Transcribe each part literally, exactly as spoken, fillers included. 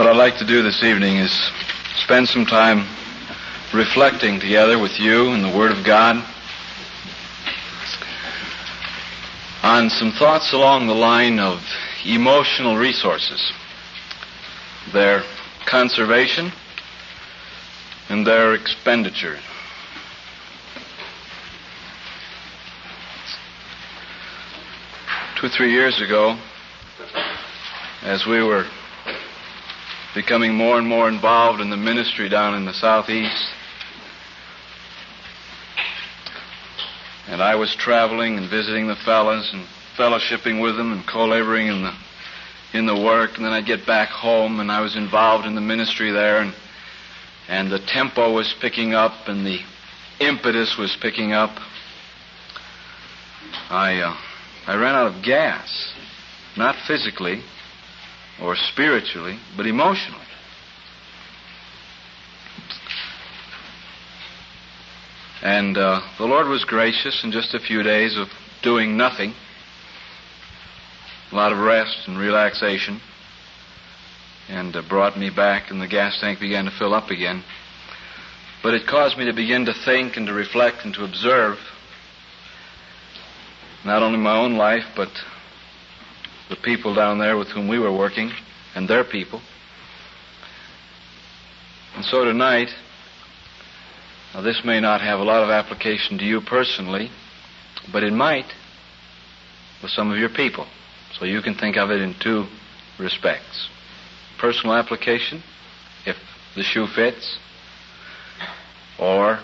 What I'd like to do this evening is spend some time reflecting together with you in the Word of God on some thoughts along the line of emotional resources, their conservation and their expenditure. Two, three years ago, as we were becoming more and more involved in the ministry down in the southeast, and I was traveling and visiting the fellows and fellowshipping with them and co-laboring in the in the work, and then I'd get back home and I was involved in the ministry there, and and the tempo was picking up and the impetus was picking up. I uh, I ran out of gas, not physically or spiritually, but emotionally. And uh, the Lord was gracious in just a few days of doing nothing, a lot of rest and relaxation, and uh, brought me back, and the gas tank began to fill up again. But it caused me to begin to think and to reflect and to observe not only my own life, but the people down there with whom we were working, and their people. And so tonight, now this may not have a lot of application to you personally, but it might with some of your people. So you can think of it in two respects. Personal application, if the shoe fits, or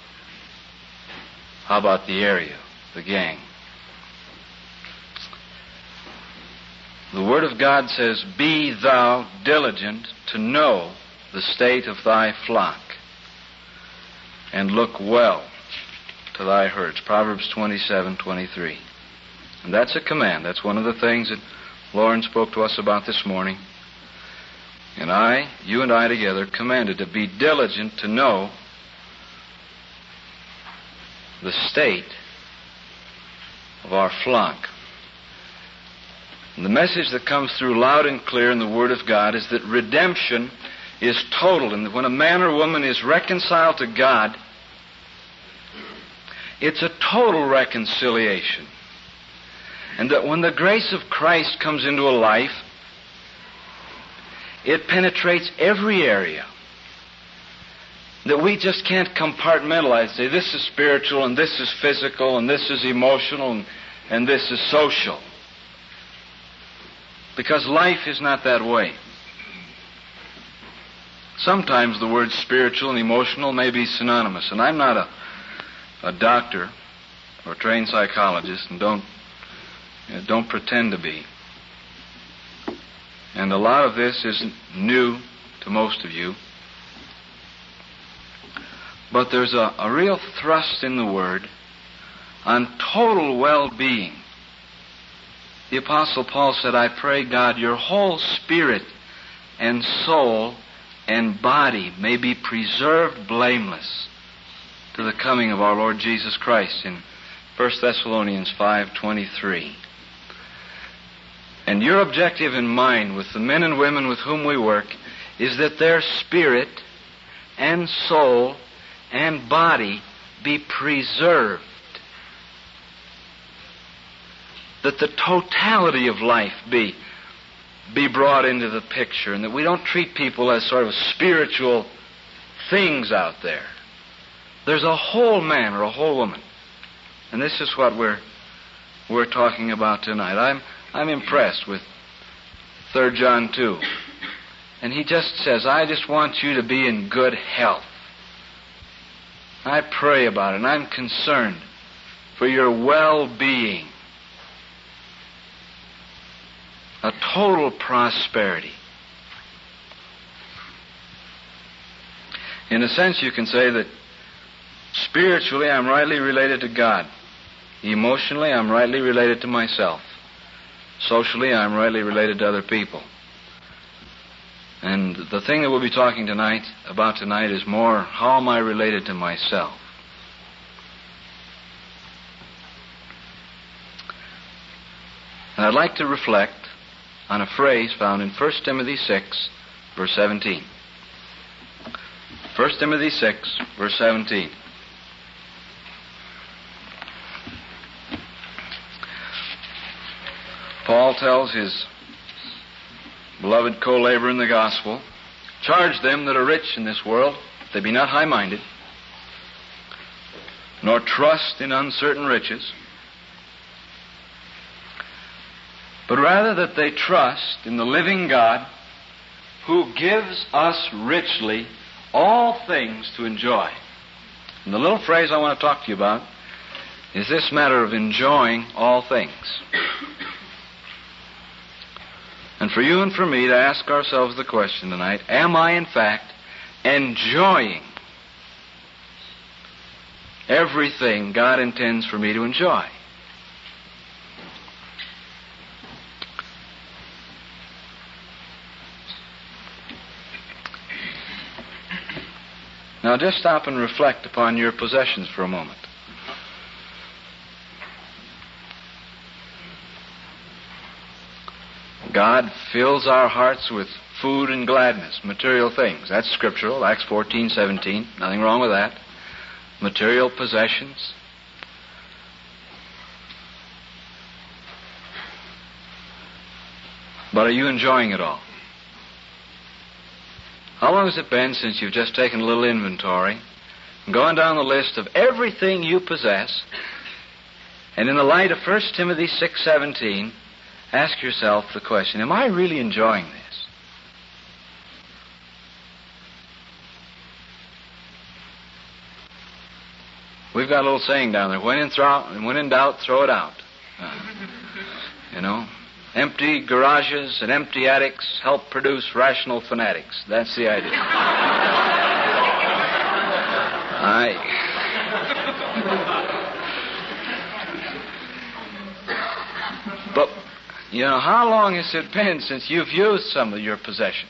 how about the area, the gang? The Word of God says, "Be thou diligent to know the state of thy flock, and look well to thy herds." Proverbs twenty-seven twenty-three. And that's a command. That's one of the things that Lauren spoke to us about this morning. And I, you and I together, commanded to be diligent to know the state of our flock. And the message that comes through loud and clear in the Word of God is that redemption is total, and that when a man or woman is reconciled to God, it's a total reconciliation. And that when the grace of Christ comes into a life, it penetrates every area. That we just can't compartmentalize, say this is spiritual and this is physical and this is emotional and, and this is social. Because life is not that way. Sometimes the words spiritual and emotional may be synonymous, and I'm not a, a doctor or a trained psychologist, and don't you know, don't pretend to be. And a lot of this isn't new to most of you. But there's a, a real thrust in the Word on total well-being. The Apostle Paul said, "I pray God your whole spirit and soul and body may be preserved blameless to the coming of our Lord Jesus Christ," in First Thessalonians five twenty-three. And your objective in mind with the men and women with whom we work is that their spirit and soul and body be preserved. That the totality of life be, be brought into the picture, and that we don't treat people as sort of spiritual things out there. There's a whole man or a whole woman. And this is what we're we're talking about tonight. I'm I'm impressed with Third John two. And he just says, "I just want you to be in good health." I pray about it, and I'm concerned for your well-being. A total prosperity. In a sense, you can say that spiritually I'm rightly related to God. Emotionally, I'm rightly related to myself. Socially, I'm rightly related to other people. And the thing that we'll be talking tonight about tonight is more, how am I related to myself? And I'd like to reflect on a phrase found in First Timothy six, verse seventeen. First Timothy six, verse seventeen. Paul tells his beloved co-laborer in the gospel, charge them that are rich in this world, they be not high-minded, nor trust in uncertain riches, but rather that they trust in the living God, who gives us richly all things to enjoy. And the little phrase I want to talk to you about is this matter of enjoying all things. And for you and for me to ask ourselves the question tonight, am I in fact enjoying everything God intends for me to enjoy? Now just stop and reflect upon your possessions for a moment. God fills our hearts with food and gladness, material things. That's scriptural, Acts fourteen seventeen. Nothing wrong with that. Material possessions. But are you enjoying it all? How long has it been since you've just taken a little inventory and gone down the list of everything you possess, and in the light of First Timothy six seventeen, ask yourself the question, am I really enjoying this? We've got a little saying down there, when in, throw, when in doubt, throw it out. Uh, you know, empty garages and empty attics help produce rational fanatics. That's the idea. I... But, you know, how long has it been since you've used some of your possessions?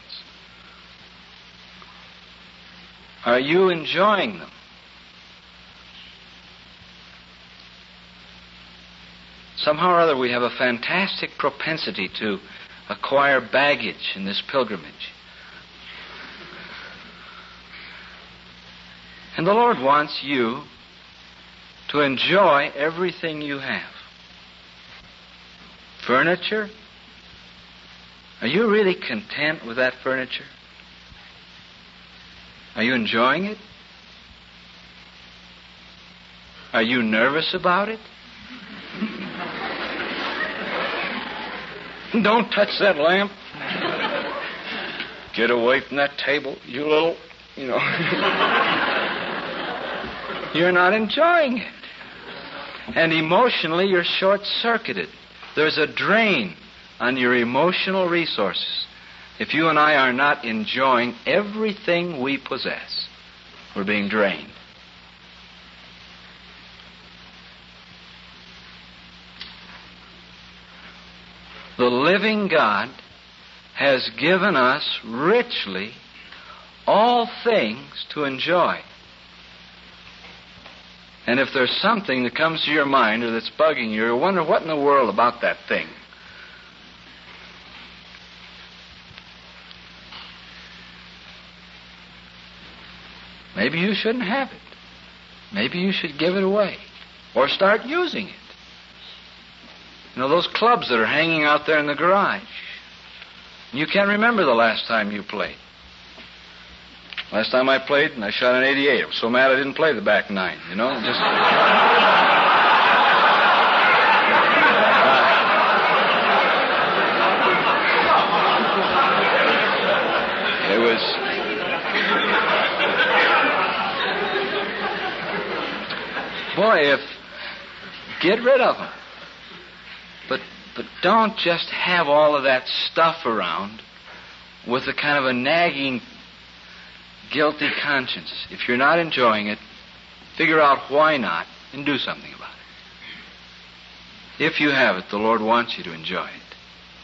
Are you enjoying them? Somehow or other we have a fantastic propensity to acquire baggage in this pilgrimage. And the Lord wants you to enjoy everything you have. Furniture? Are you really content with that furniture? Are you enjoying it? Are you nervous about it? Don't touch that lamp. Get away from that table, you little, you know. You're not enjoying it. And emotionally, you're short-circuited. There's a drain on your emotional resources if you and I are not enjoying everything we possess. We're being drained. The living God has given us richly all things to enjoy. And if there's something that comes to your mind or that's bugging you, you wonder what in the world about that thing. Maybe you shouldn't have it. Maybe you should give it away or start using it. You know, those clubs that are hanging out there in the garage. You can't remember the last time you played. Last time I played, and I shot an eighty-eight. I was so mad I didn't play the back nine, you know? Just... It was... Boy, if... Get rid of them. But but don't just have all of that stuff around with a kind of a nagging, guilty conscience. If you're not enjoying it, figure out why not and do something about it. If you have it, the Lord wants you to enjoy it.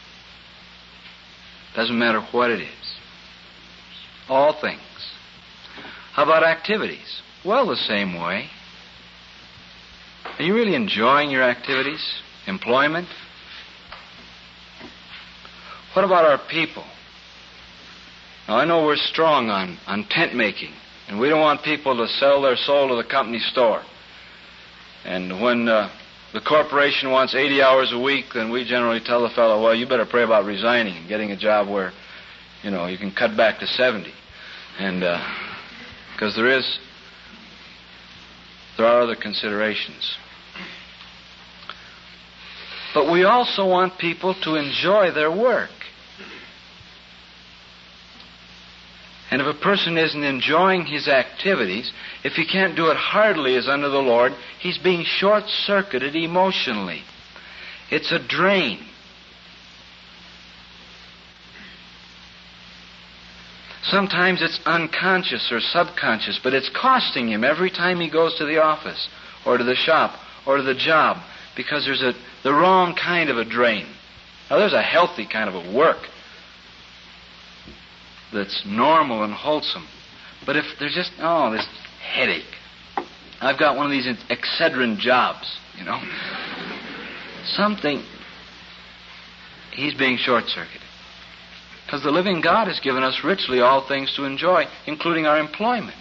Doesn't matter what it is. All things. How about activities? Well, the same way. Are you really enjoying your activities? Employment? What about our people? Now, I know we're strong on, on tent making, and we don't want people to sell their soul to the company store. And when uh, the corporation wants eighty hours a week, then we generally tell the fellow, well, you better pray about resigning and getting a job where, you know, you can cut back to seventy. And because uh, there is, there are other considerations. But we also want people to enjoy their work. And if a person isn't enjoying his activities, if he can't do it heartily as unto the Lord, he's being short-circuited emotionally. It's a drain. Sometimes it's unconscious or subconscious, but it's costing him every time he goes to the office or to the shop or to the job, because there's a the wrong kind of a drain. Now, there's a healthy kind of a work that's normal and wholesome. But if there's just, oh, this headache. I've got one of these Excedrin jobs, you know. Something, he's being short-circuited. Because the living God has given us richly all things to enjoy, including our employment.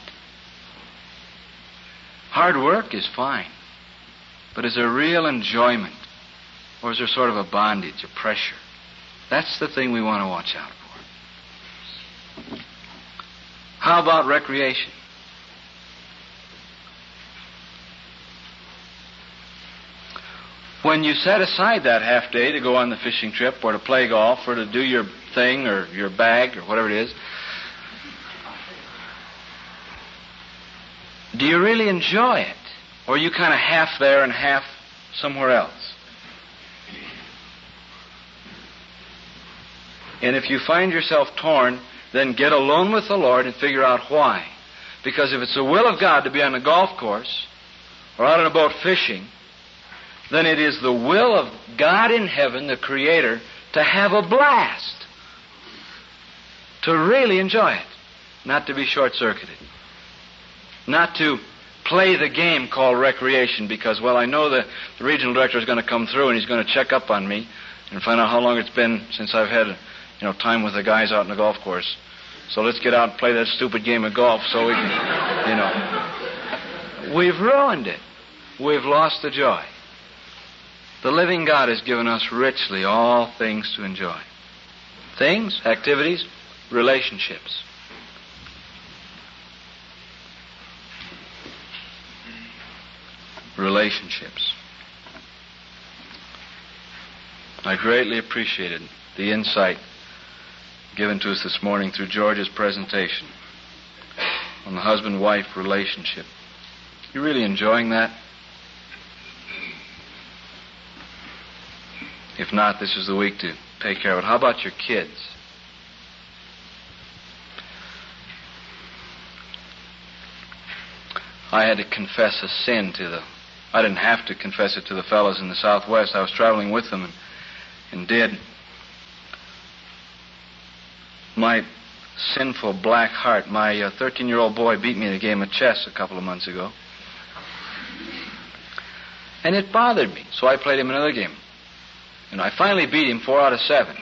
Hard work is fine. But is there real enjoyment? Or is there sort of a bondage, a pressure? That's the thing we want to watch out for. How about recreation? When you set aside that half day to go on the fishing trip or to play golf or to do your thing or your bag or whatever it is, do you really enjoy it? Or are you kind of half there and half somewhere else? And if you find yourself torn, then get alone with the Lord and figure out why. Because if it's the will of God to be on a golf course or out on a boat fishing, then it is the will of God in heaven, the Creator, to have a blast. To really enjoy it. Not to be short-circuited. Not to play the game called recreation because, well, I know the, the regional director is going to come through and he's going to check up on me and find out how long it's been since I've had, you know, time with the guys out on the golf course. So let's get out and play that stupid game of golf so we can, you know. We've ruined it. We've lost the joy. The living God has given us richly all things to enjoy. Things, activities, relationships. Relationships. I greatly appreciated the insight given to us this morning through George's presentation on the husband-wife relationship. You really enjoying that? If not, this is the week to take care of it. How about your kids? I had to confess a sin to the... I didn't have to confess it to the fellows in the Southwest. I was traveling with them and, and did. My sinful black heart, my uh, thirteen-year-old boy beat me in a game of chess a couple of months ago. And it bothered me, so I played him another game. And I finally beat him four out of seven.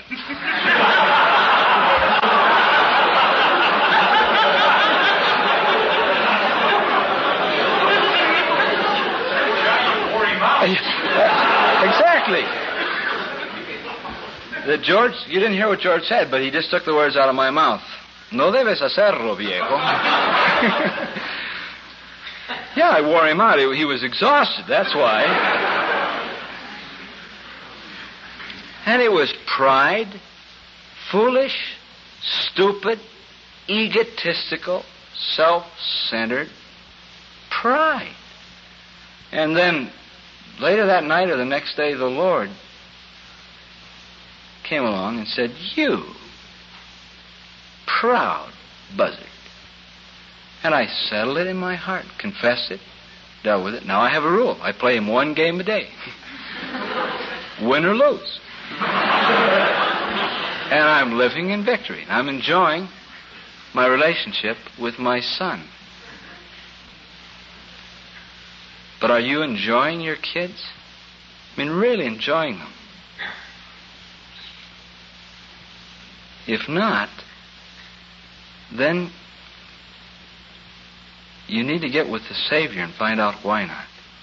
Exactly. The George, you didn't hear what George said, but he just took the words out of my mouth. No debes hacerlo, viejo. Yeah, I wore him out. He, he was exhausted, that's why. And it was pride, foolish, stupid, egotistical, self-centered pride. And then later that night or the next day, the Lord came along and said, "You proud buzzard." And I settled it in my heart, confessed it, dealt with it. Now I have a rule. I play him one game a day. Win or lose. And I'm living in victory. I'm enjoying my relationship with my son. But are you enjoying your kids? I mean, really enjoying them. If not, then you need to get with the Savior and find out why not.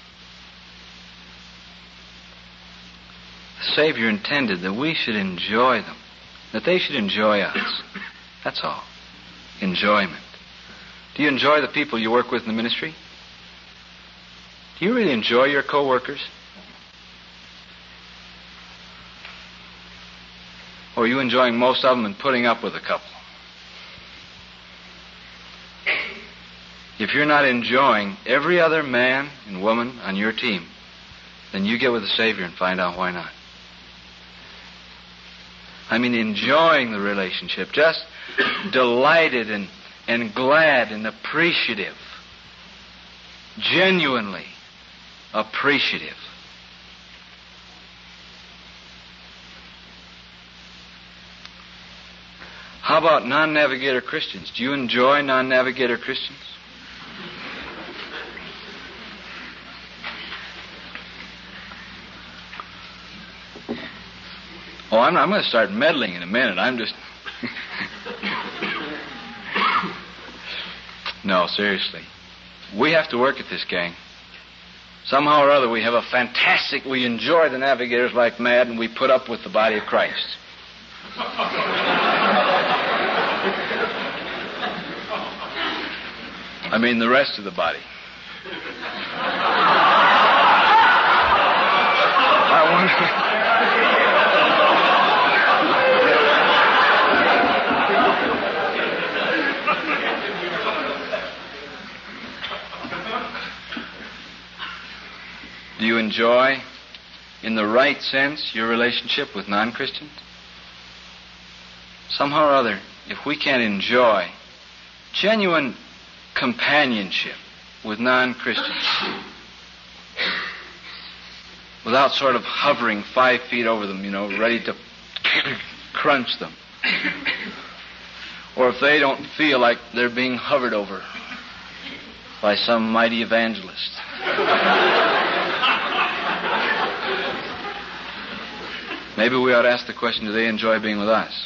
The Savior intended that we should enjoy them, that they should enjoy us. That's all. Enjoyment. Do you enjoy the people you work with in the ministry? Do you really enjoy your co-workers? Or are you enjoying most of them and putting up with a couple? If you're not enjoying every other man and woman on your team, then you get with the Savior and find out why not. I mean, enjoying the relationship, just delighted and, and glad and appreciative, genuinely appreciative. How about non-navigator Christians? Do you enjoy non-navigator Christians? Oh, I'm, I'm going to start meddling in a minute. I'm just... No, seriously. We have to work at this, gang. Somehow or other, we have a fantastic... We enjoy the navigators like mad, and we put up with the body of Christ. I mean, the rest of the body. I wonder... Do you enjoy, in the right sense, your relationship with non-Christians? Somehow or other, if we can't enjoy genuine companionship with non-Christians, without sort of hovering five feet over them, you know, ready to crunch them, or if they don't feel like they're being hovered over by some mighty evangelist, maybe we ought to ask the question, do they enjoy being with us?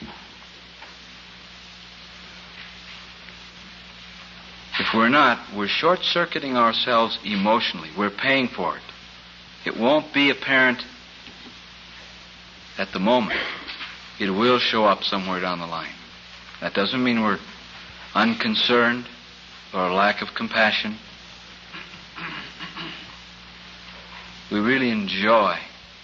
If we're not, we're short-circuiting ourselves emotionally. We're paying for it. It won't be apparent at the moment. It will show up somewhere down the line. That doesn't mean we're unconcerned or a lack of compassion. We really enjoy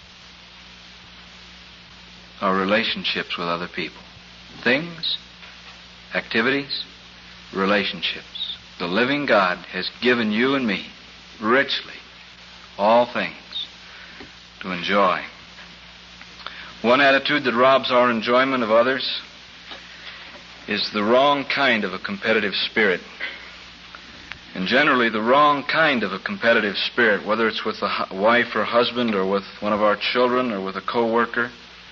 our relationships with other people. Things, activities, relationships. The living God has given you and me richly all things to enjoy. One attitude that robs our enjoyment of others is the wrong kind of a competitive spirit. And generally the wrong kind of a competitive spirit, whether it's with a wife or husband or with one of our children or with a co-worker.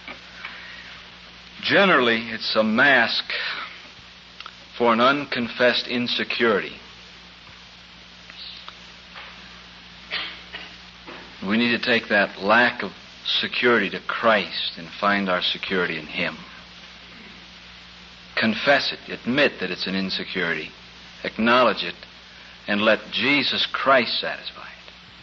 Generally, it's a mask for an unconfessed insecurity. We need to take that lack of security to Christ and find our security in Him. Confess it. Admit that it's an insecurity. Acknowledge it. And let Jesus Christ satisfy it.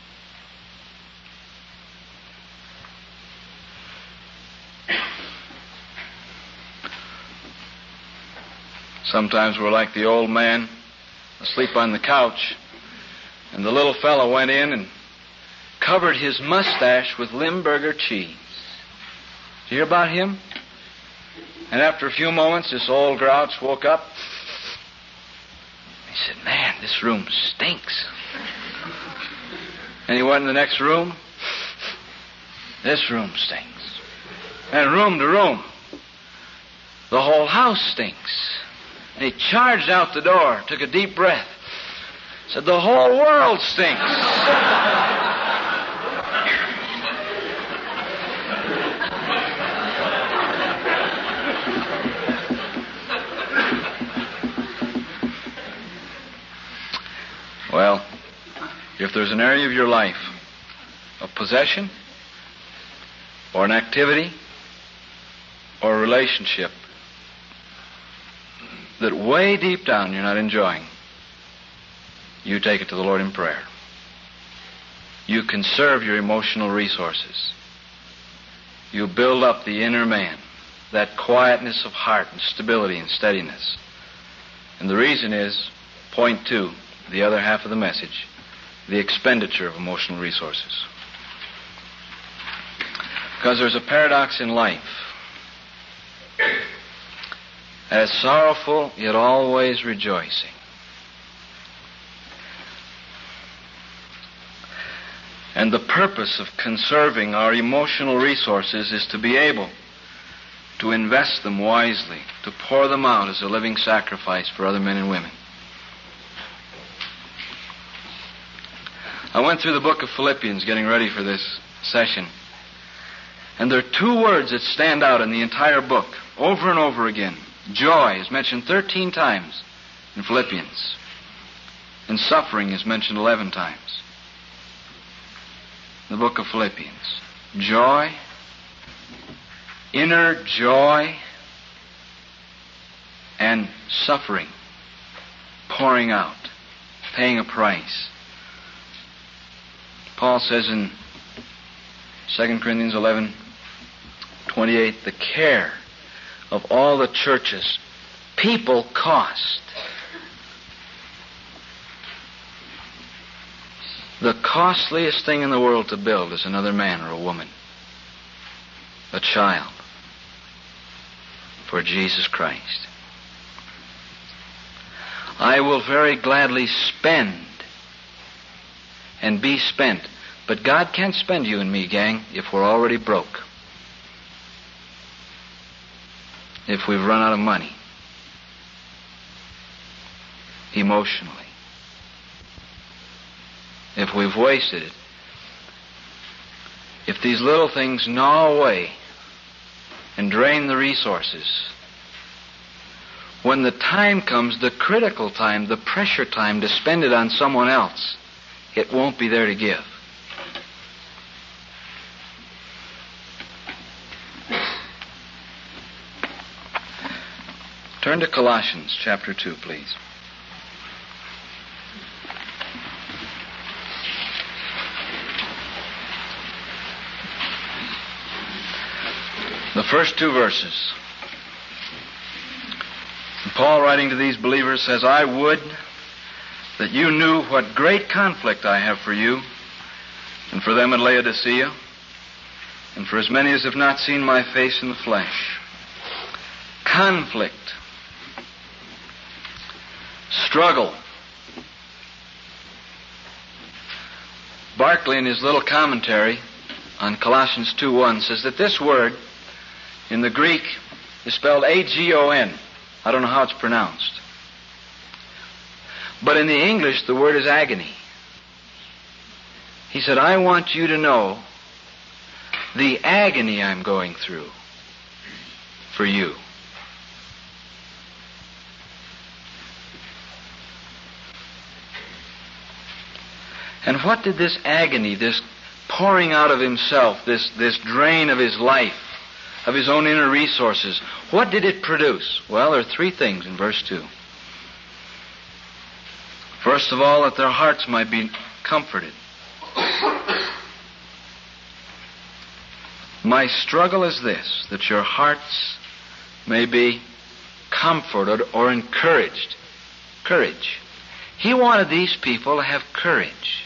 Sometimes we're like the old man asleep on the couch, and the little fellow went in and covered his mustache with Limburger cheese. Did you hear about him? And after a few moments, this old grouch woke up. He said, "Man, this room stinks." And he went in the next room. "This room stinks." And room to room, the whole house stinks. And he charged out the door, took a deep breath, said, "The whole world stinks." Well, if there's an area of your life, a possession, or an activity, or a relationship that way deep down you're not enjoying, you take it to the Lord in prayer. You conserve your emotional resources. You build up the inner man, that quietness of heart and stability and steadiness. And the reason is, point two, the other half of the message, the expenditure of emotional resources. Because there's a paradox in life. As sorrowful, yet always rejoicing. And the purpose of conserving our emotional resources is to be able to invest them wisely, to pour them out as a living sacrifice for other men and women. I went through the book of Philippians getting ready for this session, and there are two words that stand out in the entire book, over and over again. Joy is mentioned thirteen times in Philippians, and suffering is mentioned eleven times. The book of Philippians. Joy, inner joy, and suffering, pouring out, paying a price. Paul says in Second Corinthians eleven twenty-eight, the care of all the churches, people cost. The costliest thing in the world to build is another man or a woman, a child, for Jesus Christ. I will very gladly spend and be spent, but God can't spend you and me, gang, if we're already broke, if we've run out of money, emotionally. If we've wasted it, if these little things gnaw away and drain the resources, when the time comes, the critical time, the pressure time to spend it on someone else, it won't be there to give. Turn to Colossians chapter two, please. The first two verses. Paul, writing to these believers, says, I would that you knew what great conflict I have for you and for them at Laodicea and for as many as have not seen my face in the flesh. Conflict. Struggle. Barclay, in his little commentary on Colossians two one, says that this word in the Greek is spelled A G O N. I don't know how it's pronounced. But in the English, the word is agony. He said, I want you to know the agony I'm going through for you. And what did this agony, this pouring out of himself, this, this drain of his life, of his own inner resources, what did it produce? Well, there are three things in verse two. First of all, that their hearts might be comforted. My struggle is this, that your hearts may be comforted or encouraged. Courage. He wanted these people to have courage.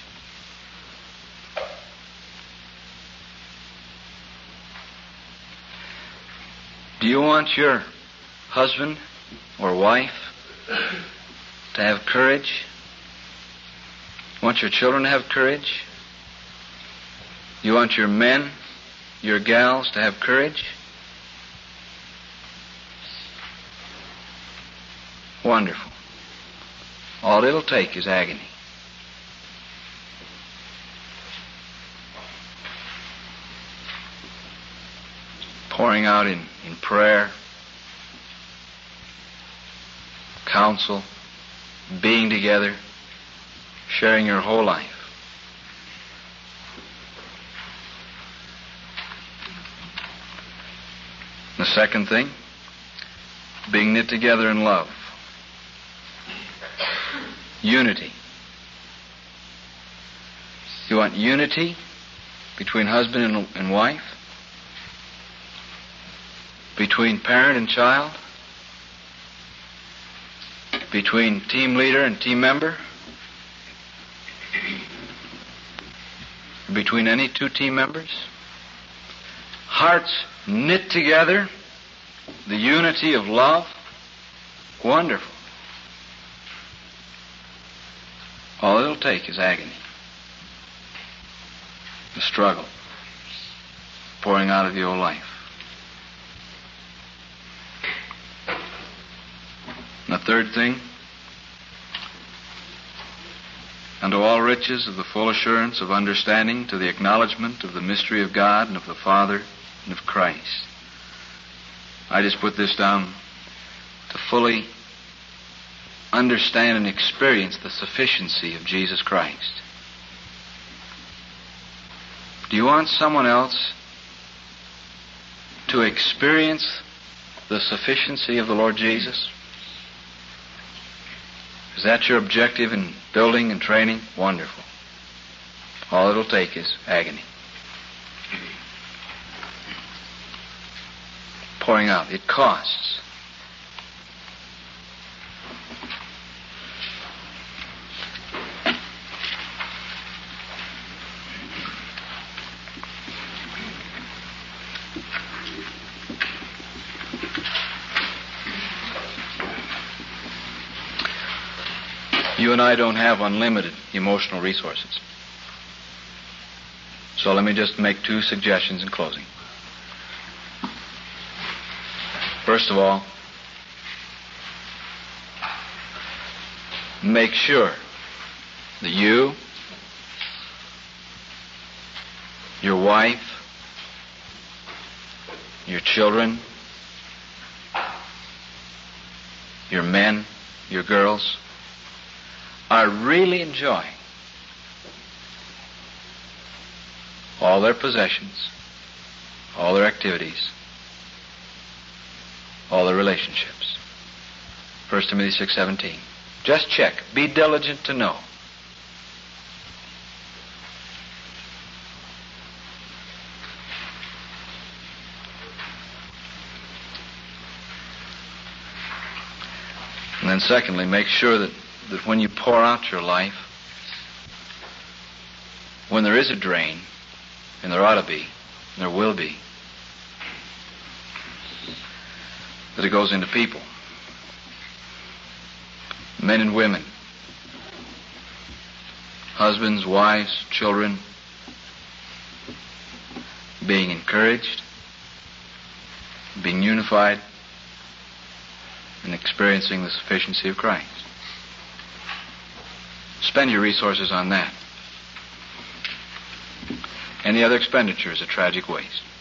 Do you want your husband or wife to have courage? You want your children to have courage? You want your men, your gals to have courage? Wonderful. All it'll take is agony. Pouring out in, in prayer, counsel, being together, sharing your whole life. The second thing, being knit together in love. unity. You want unity between husband and, and wife? Between parent and child? Between team leader and team member? Between any two team members? Hearts knit together, the unity of love? Wonderful. All it'll take is agony. The struggle pouring out of your life. And the third thing, unto all riches of the full assurance of understanding, to the acknowledgement of the mystery of God and of the Father and of Christ. I just put this down to fully understand and experience the sufficiency of Jesus Christ. Do you want someone else to experience the sufficiency of the Lord Jesus? Is that your objective in building and training? Wonderful. All it'll take is agony. Pouring out. It costs. You and I don't have unlimited emotional resources. So let me just make two suggestions in closing. First of all, make sure that you, your wife, your children, your men, your girls, are really enjoying all their possessions, all their activities, all their relationships. First Timothy six seventeen. Just check. Be diligent to know. And then secondly, make sure that that when you pour out your life, when there is a drain, and there ought to be, and there will be, that it goes into people, men and women, husbands, wives, children, being encouraged, being unified, and experiencing the sufficiency of Christ. Spend your resources on that. Any other expenditure is a tragic waste.